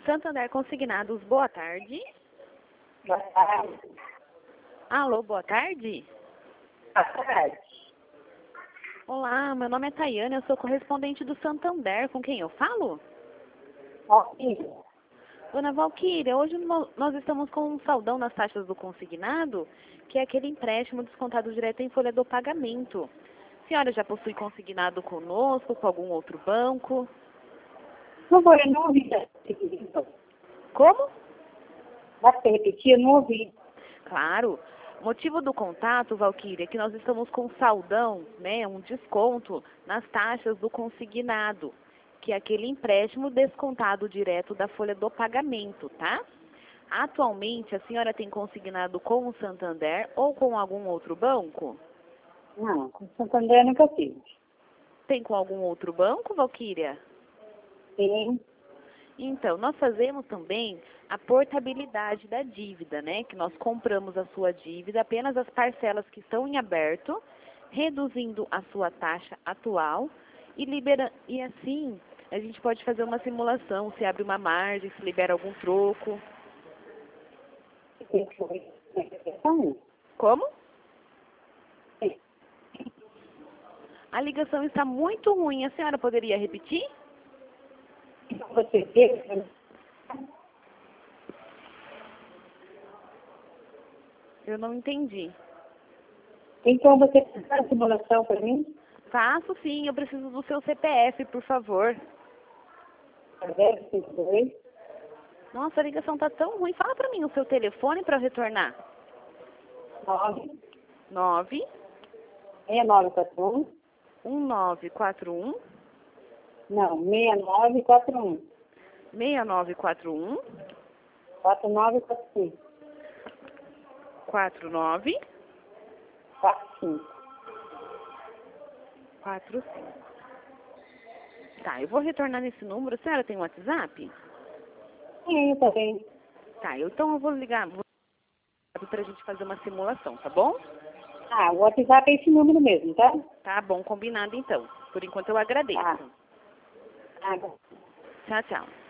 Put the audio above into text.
Santander Consignados, boa tarde. Boa tarde. Alô, boa tarde. Boa tarde. Olá, meu nome é Tayane, eu sou correspondente do Santander. Com quem eu falo? Valquíria. Dona Valquíria, hoje nós estamos com um saldão nas taxas do consignado, que é aquele empréstimo descontado direto em folha do pagamento. A senhora já possui consignado conosco, com algum outro banco? Por favor, eu não ouvi. Como? Vai se repetir? Eu não ouvi. Claro. O motivo do contato, Valquíria, é que nós estamos com saldão, né, um desconto nas taxas do consignado, que é aquele empréstimo descontado direto da folha do pagamento, tá? Atualmente, a senhora tem consignado com o Santander ou com algum outro banco? Não, com Santander nunca fiz. Tem com algum outro banco, Valquíria? Sim. Então, nós fazemos também a portabilidade da dívida, né? Que nós compramos a sua dívida, apenas as parcelas que estão em aberto, reduzindo a sua taxa atual e assim a gente pode fazer uma simulação, se abre uma margem, se libera algum troco. Como? A ligação está muito ruim. A senhora poderia repetir? Você teve? Eu não entendi. Então você faz a simulação para mim? Faço sim, eu preciso do seu CPF, por favor. 052 Nossa, a ligação está tão ruim. Fala para mim o seu telefone para eu retornar. 9 9 6941. 1941 Não, 6941. 6941 4945. 49 45. 45. Tá, eu vou retornar nesse número. A senhora tem WhatsApp? Sim, tá bem. Tá, então eu vou ligar para a gente fazer uma simulação, tá bom? Ah, o WhatsApp é esse número mesmo, tá? Tá bom, combinado então. Por enquanto eu agradeço. Tá. Tá bom. Tchau, tchau.